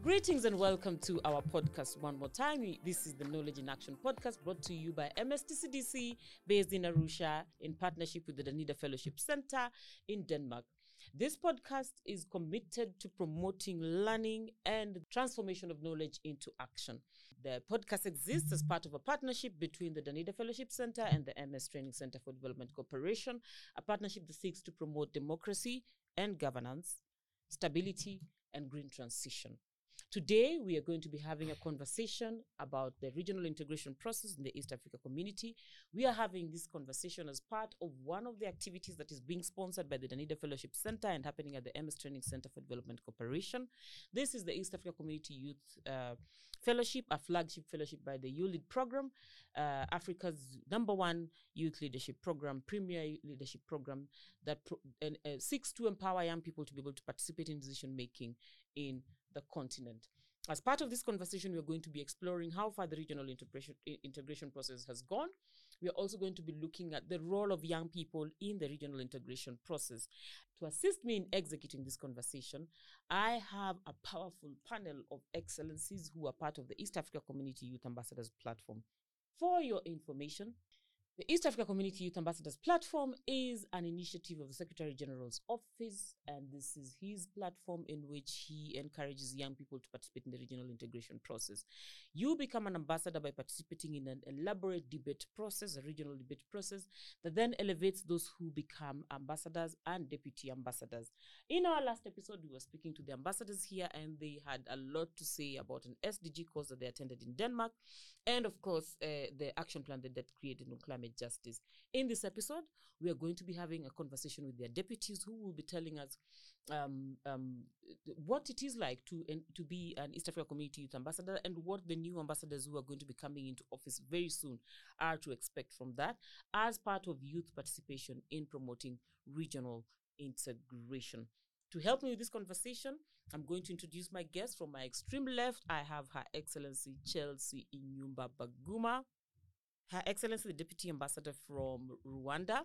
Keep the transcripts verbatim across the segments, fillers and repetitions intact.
Greetings and welcome to our podcast one more time. This is the Knowledge in Action podcast brought to you by M S T C D C based in Arusha in partnership with the Danida Fellowship Center in Denmark. This podcast is committed to promoting learning and transformation of knowledge into action. The podcast exists as part of a partnership between the Danida Fellowship Center and the M S Training Center for Development Cooperation, a partnership that seeks to promote democracy and governance, stability, and green transition. Today, we are going to be having a conversation about the regional integration process in the East Africa community. We are having this conversation as part of one of the activities that is being sponsored by the Danida Fellowship Center and happening at the M S Training Center for Development Cooperation. This is the East Africa Community Youth uh, Fellowship, a flagship fellowship by the YouLead program, uh, Africa's number one youth leadership program, premier leadership program that pro- and, uh, seeks to empower young people to be able to participate in decision-making in the continent. As part of this conversation, we're going to be exploring how far the regional integration, integration process has gone. We are also going to be looking at the role of young people in the regional integration process. To assist me in executing this conversation, I have a powerful panel of excellencies who are part of the East Africa Community Youth Ambassadors Platform. For your information, the East Africa Community Youth Ambassadors Platform is an initiative of the Secretary General's office, and this is his platform in which he encourages young people to participate in the regional integration process. You become an ambassador by participating in an elaborate debate process, a regional debate process, that then elevates those who become ambassadors and deputy ambassadors. In our last episode, we were speaking to the ambassadors here, and they had a lot to say about an S D G course that they attended in Denmark, and of course, uh, the action plan that they created on climate justice. In this episode, we are going to be having a conversation with their deputies who will be telling us um, um, what it is like to, uh, to be an East Africa Community Youth Ambassador and what the new ambassadors who are going to be coming into office very soon are to expect from that as part of youth participation in promoting regional integration. To help me with this conversation, I'm going to introduce my guest. From my extreme left, I have Her Excellency Chelsea Inyumba Baguma, Her Excellency the Deputy Ambassador from Rwanda.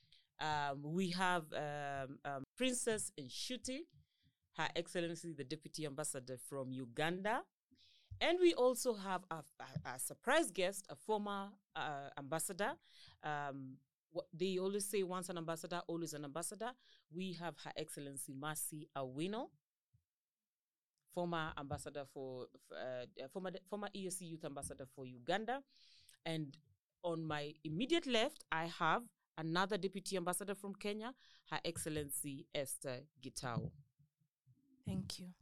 Um, we have um, um, Princess Nshuti, Her Excellency the Deputy Ambassador from Uganda. And we also have a, a, a surprise guest, a former uh, ambassador. Um, what they always say, once an ambassador, always an ambassador. We have Her Excellency Mercy Awino, former ambassador for, uh, former, former E A C Youth Ambassador for Uganda. And on my immediate left, I have another Deputy Ambassador from Kenya, Her Excellency Esther Gitau. Thank you.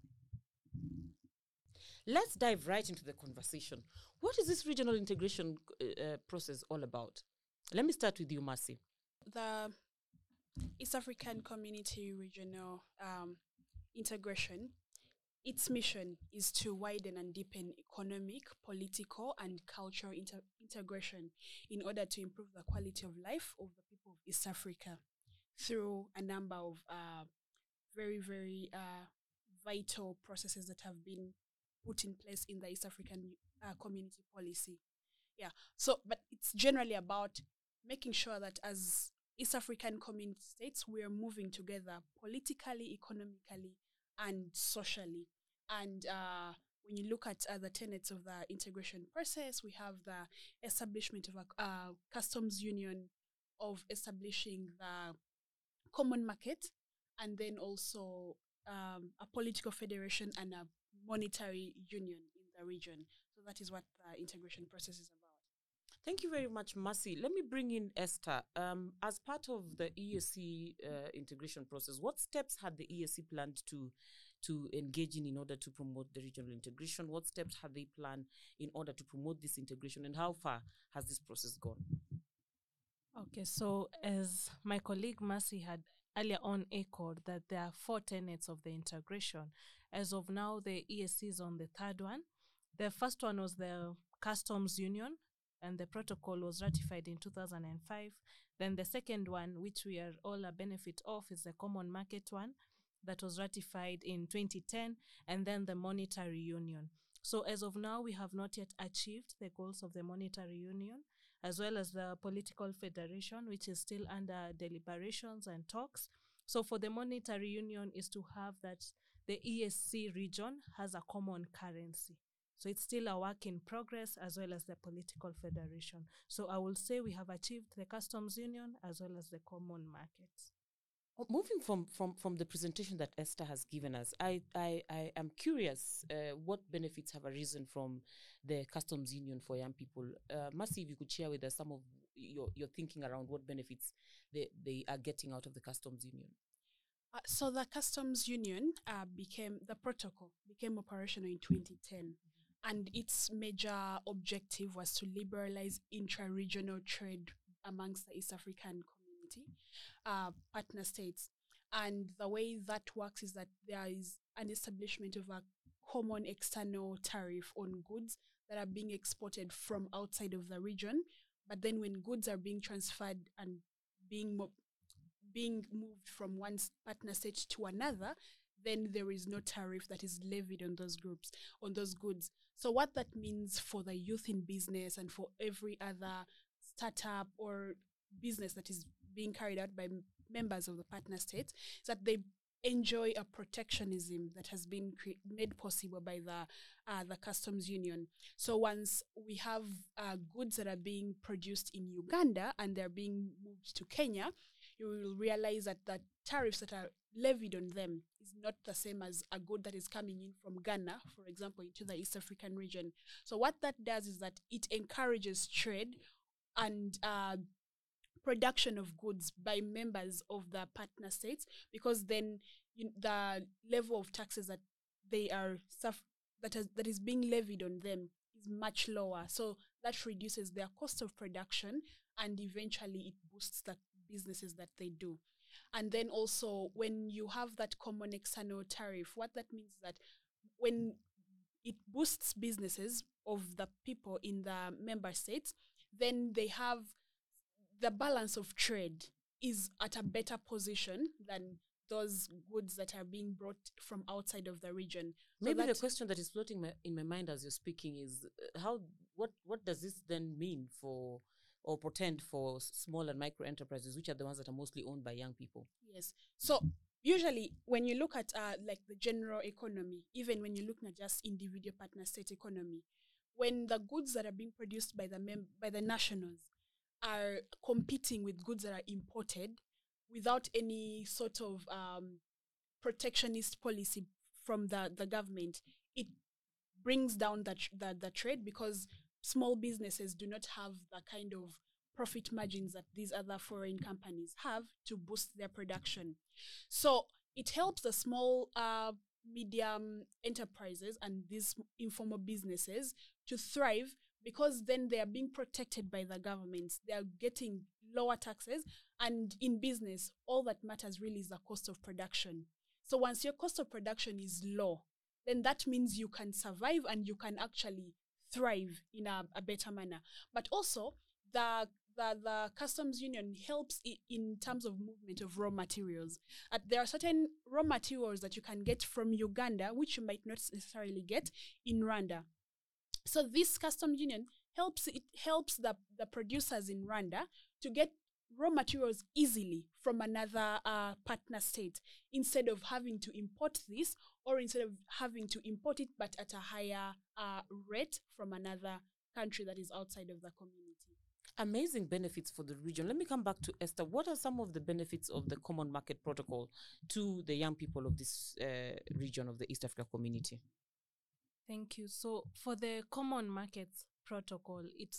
Let's dive right into the conversation. What is this regional integration uh, process all about? Let me start with you, Mercy. The East African Community Regional um, Integration, its mission is to widen and deepen economic, political, and cultural inter- integration in order to improve the quality of life of the people of East Africa through a number of uh, very, very uh, vital processes that have been put in place in the East African uh, Community Policy. Yeah, so, but it's generally about making sure that as East African community states, we are moving together politically, economically, and socially. And uh, when you look at uh, the tenets of the integration process, we have the establishment of a uh, customs union, of establishing the common market, and then also um, a political federation and a monetary union in the region. So that is what the integration process is about. Thank you very much, Mercy. Let me bring in Esther. Um, as part of the E A C uh, integration process, what steps had the E A C planned to to engage in in order to promote the regional integration? What steps had they planned in order to promote this integration, and how far has this process gone? Okay, so as my colleague Mercy had earlier on echoed that there are four tenets of the integration. As of now, the E A C is on the third one. The first one was the customs union, and the protocol was ratified in two thousand five. Then the second one, which we are all a benefit of, is the common market one that was ratified in twenty ten, and then the monetary union. So as of now, we have not yet achieved the goals of the monetary union, as well as the political federation, which is still under deliberations and talks. So for the monetary union is to have that the E A C region has a common currency. So it's still a work in progress as well as the political federation. So I will say we have achieved the customs union as well as the common markets. Oh, moving from, from, from the presentation that Esther has given us, I, I, I am curious uh, what benefits have arisen from the customs union for young people. Uh, Mercy, if you could share with us some of your, your thinking around what benefits they, they are getting out of the customs union. Uh, so the customs union uh, became, the protocol became operational in twenty ten. And its major objective was to liberalize intra-regional trade amongst the East African community, uh, partner states. And the way that works is that there is an establishment of a common external tariff on goods that are being exported from outside of the region. But then when goods are being transferred and being mo- being moved from one partner state to another, then there is no tariff that is levied on those groups, on those goods. So what that means for the youth in business and for every other startup or business that is being carried out by m- members of the partner states is that they enjoy a protectionism that has been cre- made possible by the uh, the customs union. So once we have uh, goods that are being produced in Uganda and they're being moved to Kenya, you will realize that the tariffs that are levied on them is not the same as a good that is coming in from Ghana, for example, into the East African region. So what that does is that it encourages trade and uh, production of goods by members of the partner states, because then you, the level of taxes that they are suff- that has, that is being levied on them is much lower. So that reduces their cost of production and eventually it boosts the businesses that they do. And then also when you have that common external tariff, what that means is that when it boosts businesses of the people in the member states, then they have the balance of trade is at a better position than those goods that are being brought from outside of the region. So Maybe the that- question that is floating my, in my mind as you're speaking is uh, how what what does this then mean for or portend for s- small and micro enterprises, which are the ones that are mostly owned by young people? Yes. So usually when you look at uh, like the general economy, even when you look at just individual partner state economy, when the goods that are being produced by the mem- by the nationals are competing with goods that are imported without any sort of um, protectionist policy from the, the government, it brings down the, tr- the, the trade, because small businesses do not have the kind of profit margins that these other foreign companies have to boost their production. So it helps the small, uh, medium enterprises and these informal businesses to thrive, because then they are being protected by the government. They are getting lower taxes, and in business, all that matters really is the cost of production. So once your cost of production is low, then that means you can survive and you can actually thrive in a, a better manner. But also, the the, the customs union helps I- in terms of movement of raw materials. Uh, there are certain raw materials that you can get from Uganda, which you might not necessarily get in Rwanda. So this customs union helps it helps the, the producers in Rwanda to get raw materials easily from another uh, partner state, instead of having to import this, or instead of having to import it but at a higher uh, rate from another country that is outside of the community. Amazing benefits for the region. Let me come back to Esther. What are some of the benefits of the Common Market Protocol to the young people of this uh, region of the East Africa community? Thank you. So for the Common Markets Protocol, it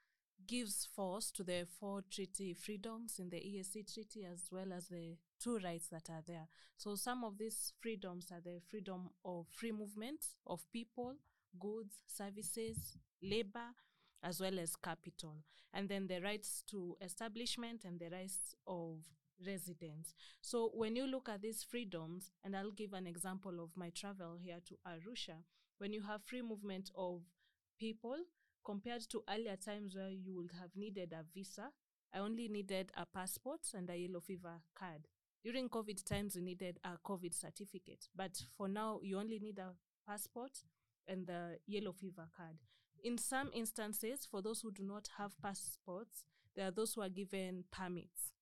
gives force to the four treaty freedoms in the E A C treaty, as well as the two rights that are there. So some of these freedoms are the freedom of free movement of people, goods, services, labor, as well as capital. And then the rights to establishment and the rights of residents. So when you look at these freedoms, and I'll give an example of my travel here to Arusha, when you have free movement of people, compared to earlier times where you would have needed a visa, I only needed a passport and a yellow fever card. During COVID times, you needed a COVID certificate. But for now, you only need a passport and the yellow fever card. In some instances, for those who do not have passports, there are those who are given permits.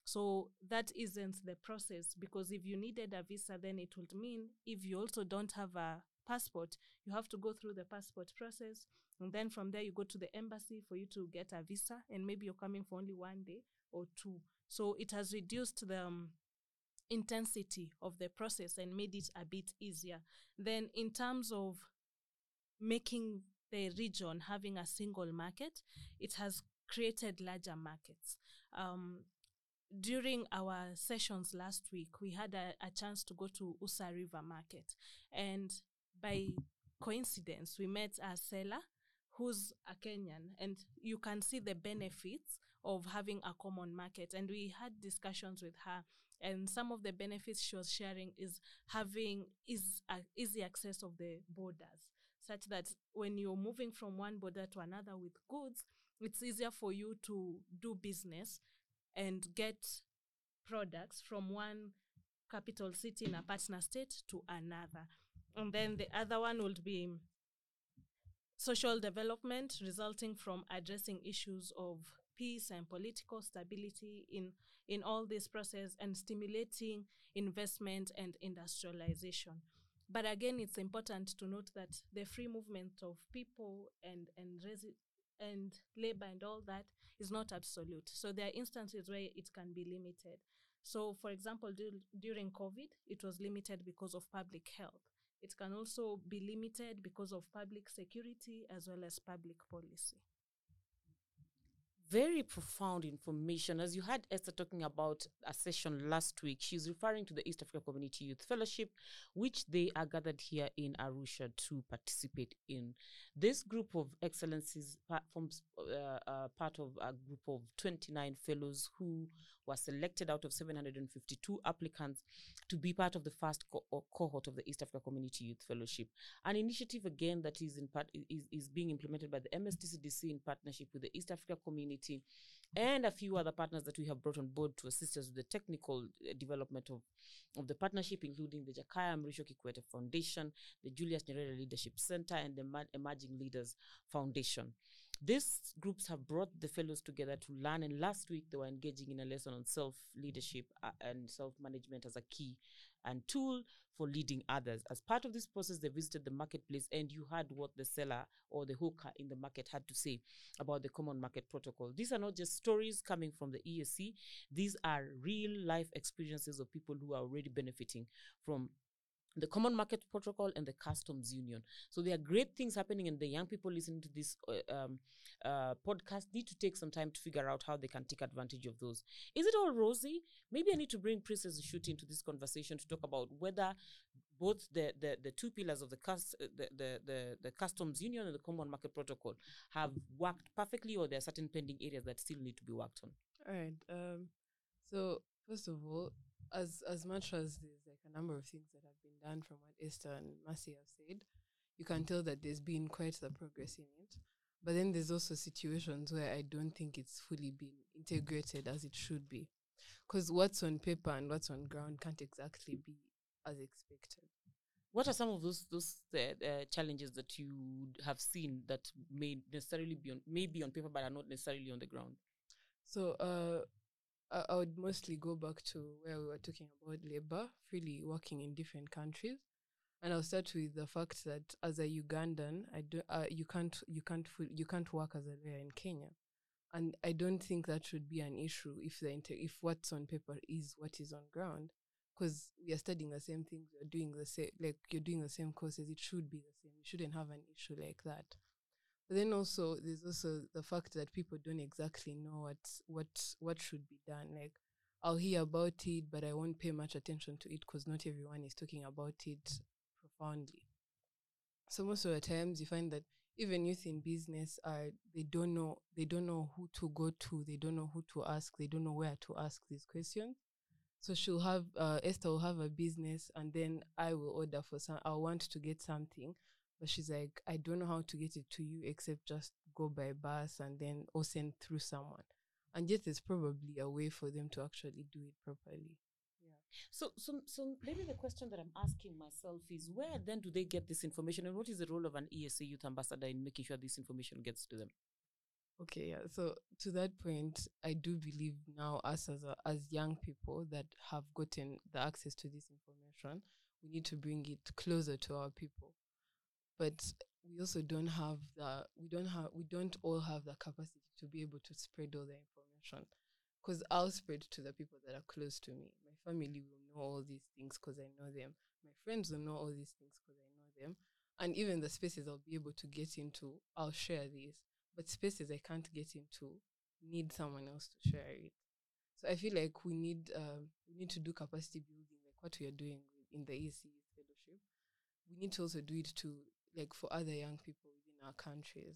So that isn't the process, because if you needed a visa, then it would mean if you also don't have a passport, you have to go through the passport process. And then from there, you go to the embassy for you to get a visa. And maybe you're coming for only one day or two. So it has reduced the um, intensity of the process and made it a bit easier. Then in terms of making the region having a single market, it has created larger markets. Um, during our sessions last week, we had a, a chance to go to Usa River Market. And by coincidence, we met a seller who's a Kenyan, and you can see the benefits of having a common market. And we had discussions with her, and some of the benefits she was sharing is having is uh, easy access of the borders, such that when you're moving from one border to another with goods, it's easier for you to do business and get products from one capital city in a partner state to another. And then the other one would be social development, resulting from addressing issues of peace and political stability in, in all this process, and stimulating investment and industrialization. But again, it's important to note that the free movement of people and and resi- and labor and all that is not absolute. So there are instances where it can be limited. So, for example, du- during COVID, it was limited because of public health. It can also be limited because of public security as well as public policy. Very profound information. As you had Esther talking about a session last week, she's referring to the East Africa Community Youth Fellowship, which they are gathered here in Arusha to participate in. This group of excellencies forms uh, uh, part of a group of twenty-nine fellows who were selected out of seven hundred fifty-two applicants to be part of the first co- cohort of the East Africa Community Youth Fellowship. An initiative, again, that is in part is, is being implemented by the M S T C D C in partnership with the East Africa Community and a few other partners that we have brought on board to assist us with the technical uh, development of, of the partnership, including the Jakaya Mrisho Kikwete Foundation, the Julius Nyerere Leadership Center, and the Ma- Emerging Leaders Foundation. These groups have brought the fellows together to learn, and last week they were engaging in a lesson on self-leadership uh, and self-management as a key and tool for leading others. As part of this process, they visited the marketplace, and you heard what the seller or the hawker in the market had to say about the Common Market Protocol. These are not just stories coming from the E A C. These are real-life experiences of people who are already benefiting from the Common Market Protocol and the Customs Union. So there are great things happening, and the young people listening to this uh, um, uh, podcast need to take some time to figure out how they can take advantage of those. Is it all rosy? Maybe I need to bring Princess Shuti into this conversation to talk about whether both the, the, the two pillars of the, cus- the, the, the, the Customs Union and the Common Market Protocol have worked perfectly, or there are certain pending areas that still need to be worked on. All right. Um, so first of all, as as much as there's like a number of things that have been done from what Esther and Mercy have said, you can tell that there's been quite the progress in it. But then there's also situations where I don't think it's fully been integrated as it should be. Because what's on paper and what's on ground can't exactly be as expected. What are some of those those uh, uh, challenges that you have seen that may necessarily be on, may be on paper but are not necessarily on the ground? So uh, I, I would mostly go back to where we were talking about labor, freely working in different countries, and I'll start with the fact that as a Ugandan, I do uh, you can't you can't fu- you can't work as a lawyer in Kenya, and I don't think that should be an issue if the inter- if what's on paper is what is on ground. Because we are studying the same things, we're doing the same, like you're doing the same courses, it should be the same. You shouldn't have an issue like that. But then also, there's also the fact that people don't exactly know what what what should be done. Like, I'll hear about it, but I won't pay much attention to it because not everyone is talking about it profoundly. So most of the times, you find that even youth in business are they don't know they don't know who to go to, they don't know who to ask, they don't know where to ask these questions. So she'll have, uh, Esther will have a business, and then I will order for some, I want to get something, but she's like, I don't know how to get it to you except just go by bus and then or send through someone. And yet there's probably a way for them to actually do it properly. Yeah. So, so, so maybe the question that I'm asking myself is, where then do they get this information, and what is the role of an E S A youth ambassador in making sure this information gets to them? Okay, yeah. So to that point, I do believe now us as a, as young people that have gotten the access to this information, we need to bring it closer to our people. But we also don't have the we don't have we don't all have the capacity to be able to spread all the information. Because I'll spread to the people that are close to me. My family will know all these things because I know them. My friends will know all these things because I know them. And even the spaces I'll be able to get into, I'll share these. But spaces I can't get into need someone else to share it. So I feel like we need um, we need to do capacity building, like what we are doing in the E S C fellowship. We need to also do it to like for other young people within our countries.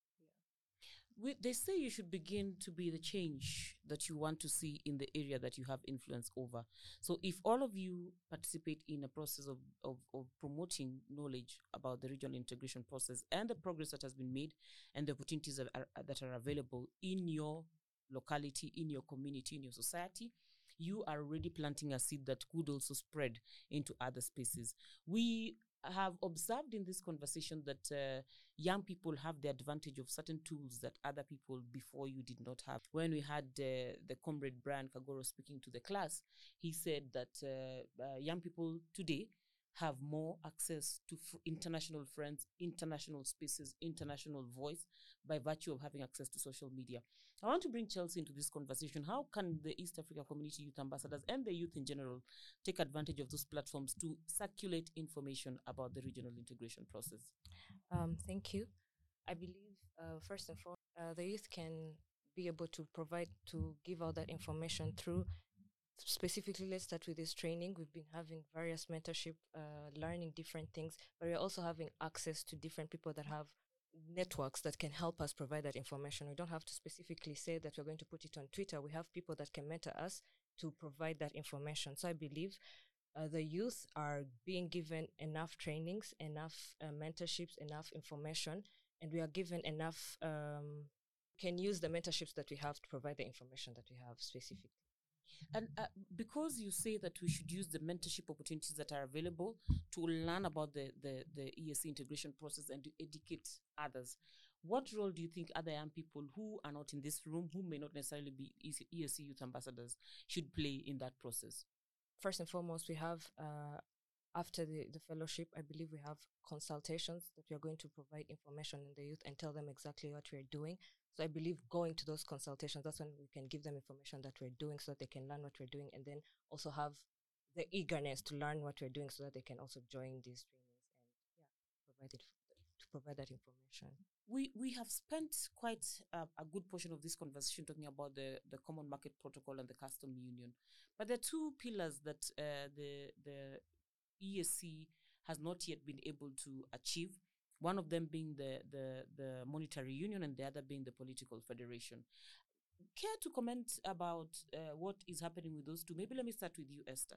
We, they say you should begin to be the change that you want to see in the area that you have influence over. So if all of you participate in a process of, of, of promoting knowledge about the regional integration process and the progress that has been made and the opportunities that are, that are available in your locality, in your community, in your society, you are already planting a seed that could also spread into other spaces. We have observed in this conversation that uh, young people have the advantage of certain tools that other people before you did not have. When we had uh, the comrade Brian Kagoro speaking to the class, he said that uh, uh, young people today have more access to f- international friends, international spaces, international voice by virtue of having access to social media. I want to bring Chelsea into this conversation. How can the East Africa Community Youth Ambassadors and the youth in general take advantage of those platforms to circulate information about the regional integration process? Um, thank you. I believe, uh, first and foremost, uh, the youth can be able to provide, to give out that information through, specifically, let's start with this training. We've been having various mentorship, uh, learning different things, but we're also having access to different people that have networks that can help us provide that information. We don't have to specifically say that we're going to put it on Twitter. We have people that can mentor us to provide that information. So I believe uh, the youth are being given enough trainings, enough uh, mentorships, enough information, and we are given enough, um, can use the mentorships that we have to provide the information that we have specifically. And uh, because you say that we should use the mentorship opportunities that are available to learn about the, the, the E S C integration process and to educate others, what role do you think other young people who are not in this room, who may not necessarily be E S C youth ambassadors, should play in that process? First and foremost, we have, uh, after the, the fellowship, I believe we have consultations that we are going to provide information in the youth and tell them exactly what we're doing. So I believe going to those consultations, that's when we can give them information that we're doing so that they can learn what we're doing, and then also have the eagerness to learn what we're doing so that they can also join these trainings and yeah, provide it to provide that information. We we have spent quite uh, a good portion of this conversation talking about the, the Common Market Protocol and the Custom Union. But there are two pillars that uh, the the E S C has not yet been able to achieve. One of them being the, the, the monetary union and the other being the political federation. Care to comment about uh, what is happening with those two? Maybe let me start with you, Esther.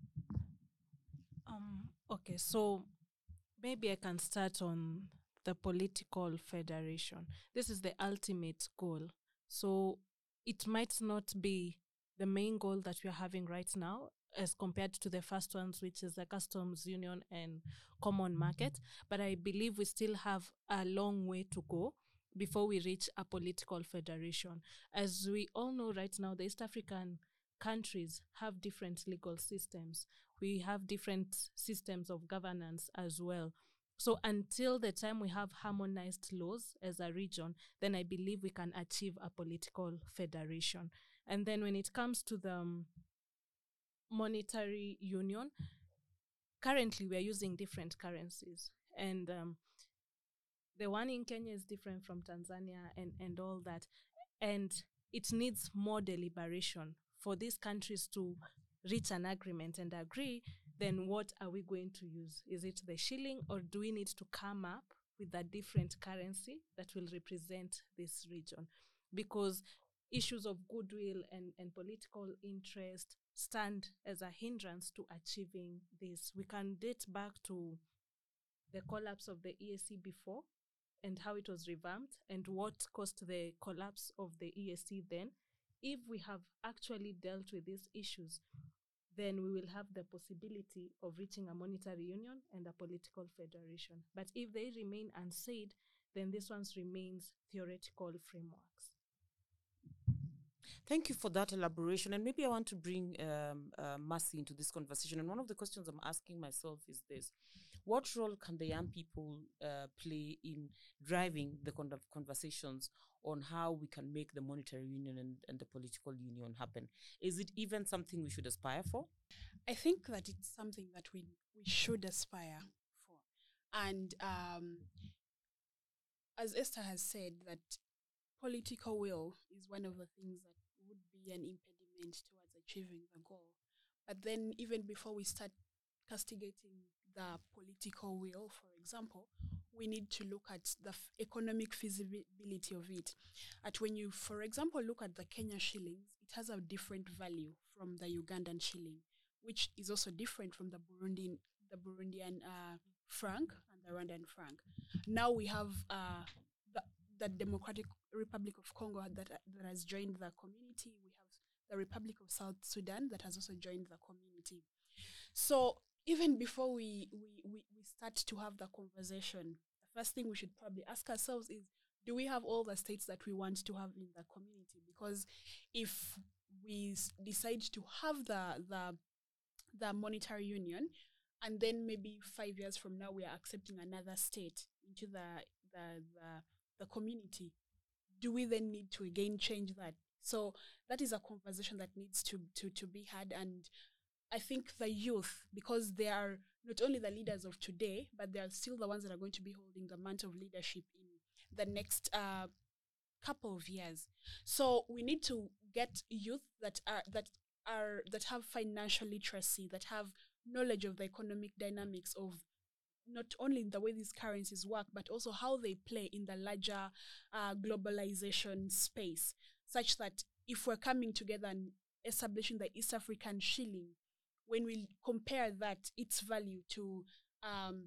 Um, okay, so maybe I can start on the political federation. This is the ultimate goal. So it might not be the main goal that we are having right now as compared to the first ones, which is the customs union and common market. But I believe we still have a long way to go before we reach a political federation. As we all know right now, the East African countries have different legal systems. We have different systems of governance as well. So until the time we have harmonized laws as a region, then I believe we can achieve a political federation. And then when it comes to the um, monetary union, currently we are using different currencies. And um, the one in Kenya is different from Tanzania and, and all that. And it needs more deliberation for these countries to reach an agreement and agree, then what are we going to use? Is it the shilling, or do we need to come up with a different currency that will represent this region? Because issues of goodwill and, and political interest stand as a hindrance to achieving this. We can date back to the collapse of the E S C before and how it was revamped and what caused the collapse of the E S C then. If we have actually dealt with these issues, then we will have the possibility of reaching a monetary union and a political federation. But if they remain unsaid, then this one's remains theoretical frameworks. Thank you for that elaboration. And maybe I want to bring um, uh, Mercy into this conversation. And one of the questions I'm asking myself is this: what role can the young people uh, play in driving the kind of conversations on how we can make the monetary union and, and the political union happen? Is it even something we should aspire for? I think that it's something that we we should aspire for. And um, as Esther has said, that political will is one of the things that would be an impediment towards achieving the goal. But then even before we start castigating the political will, for example, we need to look at the f- economic feasibility of it. At when you, for example, look at the Kenya shillings, it has a different value from the Ugandan shilling, which is also different from the Burundian, the Burundian uh, franc and the Rwandan franc. Now we have uh, the, the Democratic Republic of Congo that, uh, that has joined the community. We have the Republic of South Sudan that has also joined the community. So even before we, we, we, we start to have the conversation, the first thing we should probably ask ourselves is, do we have all the states that we want to have in the community? Because if we s- decide to have the, the, the monetary union, and then maybe five years from now we are accepting another state into the, the, the, the community, do we then need to again change that? So that is a conversation that needs to, to, to be had. And I think the youth, because they are not only the leaders of today, but they are still the ones that are going to be holding the mantle of leadership in the next uh, couple of years. So we need to get youth that are that are that have financial literacy, that have knowledge of the economic dynamics of not only the way these currencies work, but also how they play in the larger uh, globalization space, such that if we're coming together and establishing the East African shilling, when we compare that, its value to um,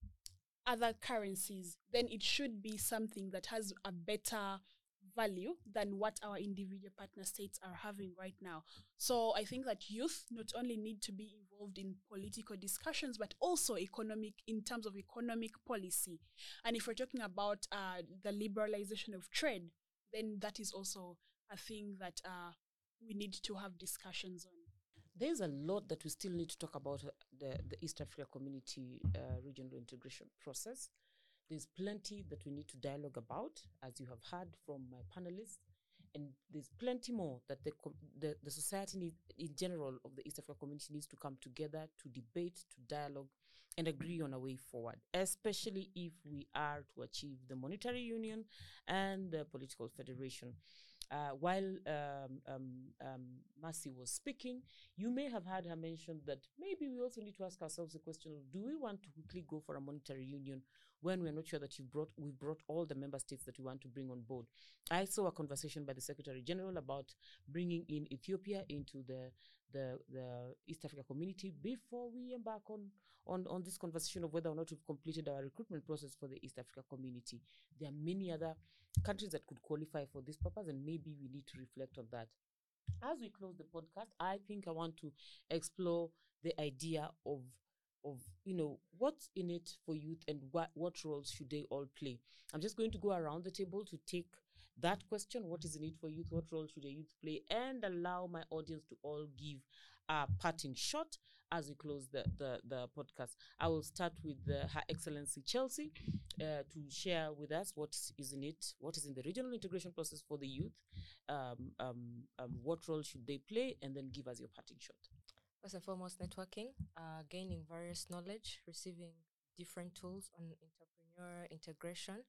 other currencies, then it should be something that has a better value than what our individual partner states are having right now. So I think that youth not only need to be involved in political discussions, but also economic, in terms of economic policy. And if we're talking about uh, the liberalization of trade, then that is also a thing that uh, we need to have discussions on. There's a lot that we still need to talk about uh, the, the East Africa Community uh, regional integration process. There's plenty that we need to dialogue about, as you have heard from my panelists, and there's plenty more that the com- the, the society need, in general of the East Africa community needs to come together to debate, to dialogue, and agree on a way forward, especially if we are to achieve the monetary union and the political federation. Uh, while um, um, um, Mercy was speaking, you may have heard her mention that maybe we also need to ask ourselves the question of, do we want to quickly go for a monetary union when we're not sure that you've brought, we've brought all the member states that we want to bring on board? I saw a conversation by the Secretary General about bringing in Ethiopia into the, the, the East Africa community before we embark on, on, on this conversation of whether or not we've completed our recruitment process for the East Africa community. There are many other countries that could qualify for this purpose, and maybe we need to reflect on that. As we close the podcast, I think I want to explore the idea of of you know what's in it for youth and what what roles should they all play. I'm just going to go around the table to take that question: what is in it for youth, what role should a youth play, and allow my audience to all give a parting shot as we close the the, the podcast. I will start with uh, Her Excellency Chelsea uh, to share with us what is in it, what is in the regional integration process for the youth, um, um, um, what role should they play, and then give us your parting shot. First and foremost, networking, uh, gaining various knowledge, receiving different tools on entrepreneur integration.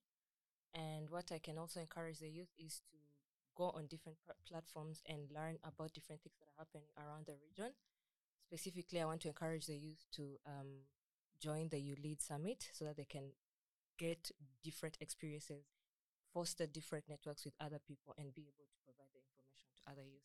And what I can also encourage the youth is to go on different pr- platforms and learn about different things that are happening around the region. Specifically, I want to encourage the youth to um, join the U Lead Summit so that they can get different experiences, foster different networks with other people, and be able to provide the information to other youth.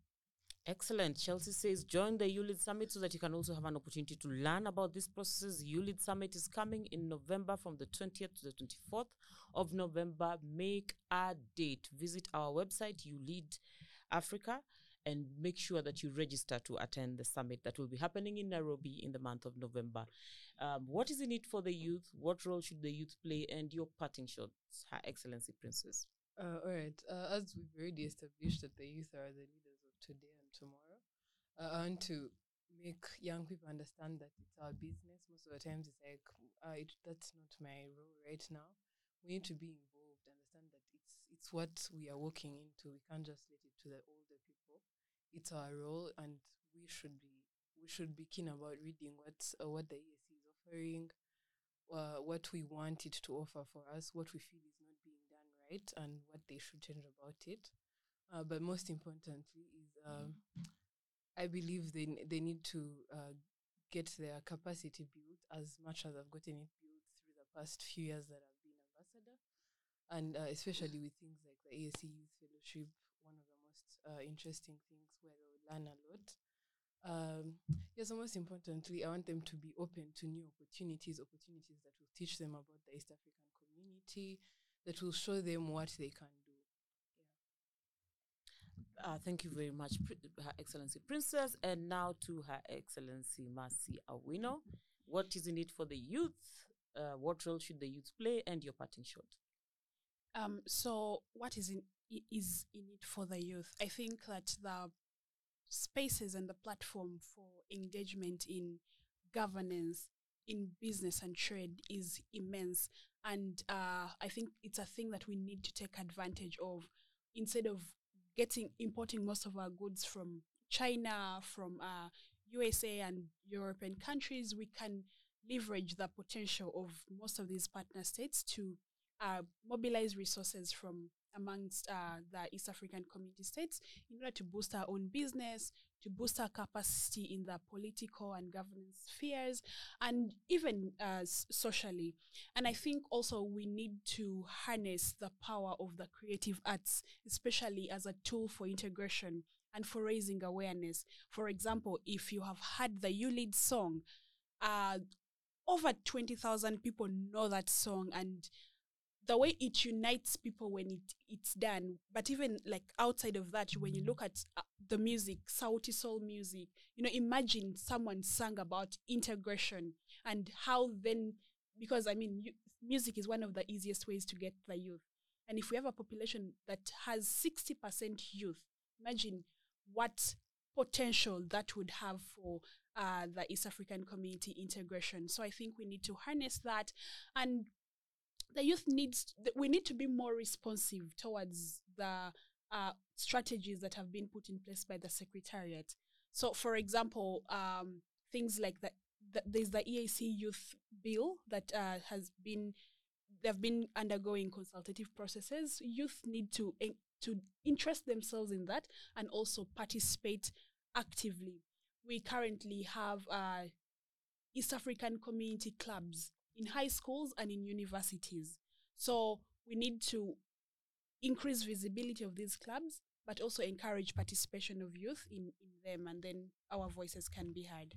Excellent. Chelsea says, join the U LEAD Summit so that you can also have an opportunity to learn about these processes. U LEAD Summit is coming in November from the twentieth to the twenty-fourth of November. Make a date. Visit our website, U Lead Africa, and make sure that you register to attend the summit that will be happening in Nairobi in the month of November. Um, what is in it for the youth? What role should the youth play? And your parting shots, Her Excellency Princess. Uh, all right. Uh, as we've already established that the youth are the leaders of today and tomorrow, uh, I want to make young people understand that it's our business. Most of the times it's like, uh, it, that's not my role right now. We need to be involved, understand that it's it's what we are walking into. We can't just let it to the older people. It's our role, and we should be we should be keen about reading what uh, what the E S C is offering, uh, what we want it to offer for us, what we feel is not being done right, and what they should change about it. Uh, but most importantly is, um, I believe they n- they need to uh, get their capacity built as much as I've gotten it built through the past few years that I've been ambassador, and uh, especially with things like the A S C Youth Fellowship, one of the most uh, interesting things where they'll learn a lot. Um, yes, and most importantly, I want them to be open to new opportunities, opportunities that will teach them about the East African community, that will show them what they can do. Uh, thank you very much, Pri- Her Excellency Princess. And now to Her Excellency Mercy Awino. What is in it for the youth? Uh, what role should the youth play? And your parting shot. Um, so what is in i- is in it for the youth? I think that the spaces and the platform for engagement in governance, in business and trade is immense, and uh, I think it's a thing that we need to take advantage of instead of getting importing most of our goods from China, from uh, U S A and European countries. We can leverage the potential of most of these partner states to uh, mobilize resources from amongst uh, the East African community states in order to boost our own business, to boost our capacity in the political and governance spheres, and even uh, s- socially. And I think also we need to harness the power of the creative arts, especially as a tool for integration and for raising awareness. For example, if you have heard the You Lead song, uh, over twenty thousand people know that song, and the way it unites people when it it's done. But even like outside of that, when you look at uh, the music, Sauti Soul music, you know, imagine someone sang about integration and how then, because I mean, you, music is one of the easiest ways to get the youth. And if we have a population that has sixty percent youth, imagine what potential that would have for uh, the East African community integration. So I think we need to harness that, and the youth needs th- we need to be more responsive towards the uh, strategies that have been put in place by the secretariat. So for example, um, things like that, th- there's the E A C youth bill that uh, has been they've been undergoing consultative processes. Youth need to en- to interest themselves in that and also participate actively. We currently have uh, East African community clubs in high schools and in universities. So we need to increase visibility of these clubs, but also encourage participation of youth in, in them, and then our voices can be heard.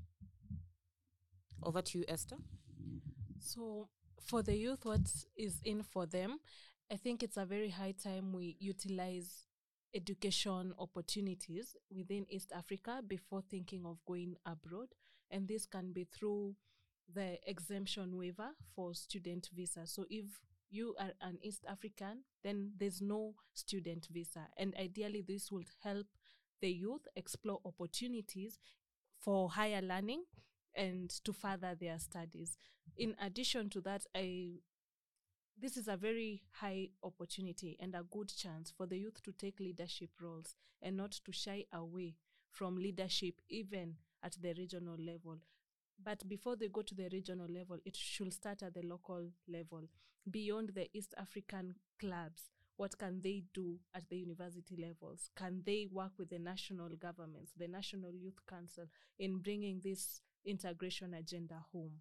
Over to you, Esther. So, for the youth, what is in for them? I think it's a very high time we utilize education opportunities within East Africa before thinking of going abroad. And this can be through the exemption waiver for student visa. So, if you are an East African, then there's no student visa. And ideally, this will help the youth explore opportunities for higher learning and to further their studies. In addition to that, I this is a very high opportunity and a good chance for the youth to take leadership roles and not to shy away from leadership even at the regional level. But before they go to the regional level, it should start at the local level. Beyond the East African clubs, what can they do at the university levels? Can they work with the national governments, the National Youth Council, in bringing this integration agenda home?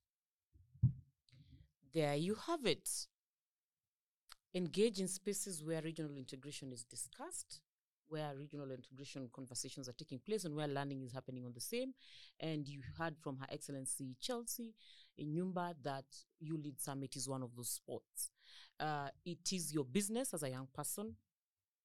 There you have it. Engage in spaces where regional integration is discussed, where regional integration conversations are taking place, and where learning is happening on the same. And you heard from Her Excellency Chelsea Inyumba that You Lead Summit is one of those spots. Uh, it is your business as a young person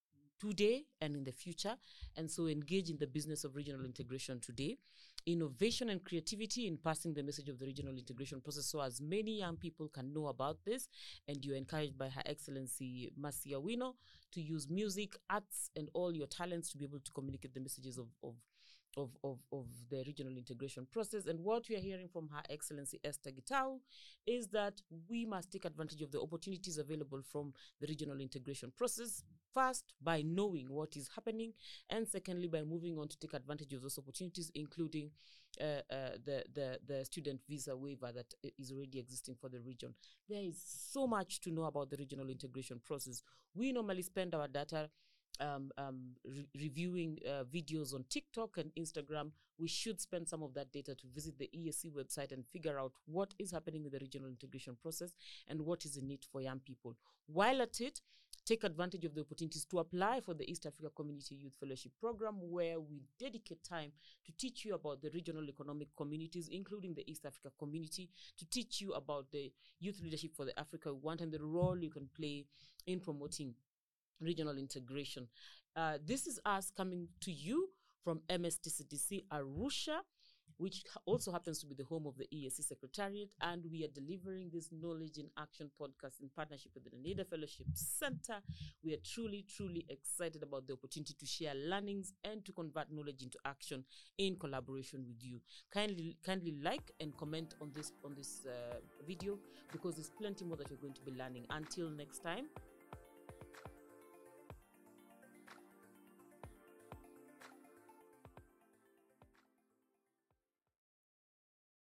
today and in the future, and so engage in the business of regional integration today. Innovation and creativity in passing the message of the regional integration process, so as many young people can know about this, and you're encouraged by Her Excellency Mercy Awino to use music, arts, and all your talents to be able to communicate the messages of, of Of, of, of the regional integration process. And what we are hearing from Her Excellency Esther Gitau is that we must take advantage of the opportunities available from the regional integration process, first by knowing what is happening, and secondly by moving on to take advantage of those opportunities, including uh, uh, the, the, the student visa waiver that is already existing for the region. There is so much to know about the regional integration process. We normally spend our data Um, um, re reviewing uh, videos on TikTok and Instagram. We should spend some of that data to visit the E A C website and figure out what is happening with the regional integration process and what is in it for young people. While at it, take advantage of the opportunities to apply for the East Africa Community Youth Fellowship Program, where we dedicate time to teach you about the regional economic communities, including the East Africa community, to teach you about the youth leadership for the Africa we want and the role you can play in promoting regional integration. Uh, this is us coming to you from M S T C D C Arusha, which also happens to be the home of the E A C Secretariat, and we are delivering this Knowledge in Action podcast in partnership with the NIDA Fellowship Center. We are truly, truly excited about the opportunity to share learnings and to convert knowledge into action in collaboration with you. Kindly, kindly like and comment on this on this uh, video, because there's plenty more that you're going to be learning. Until next time.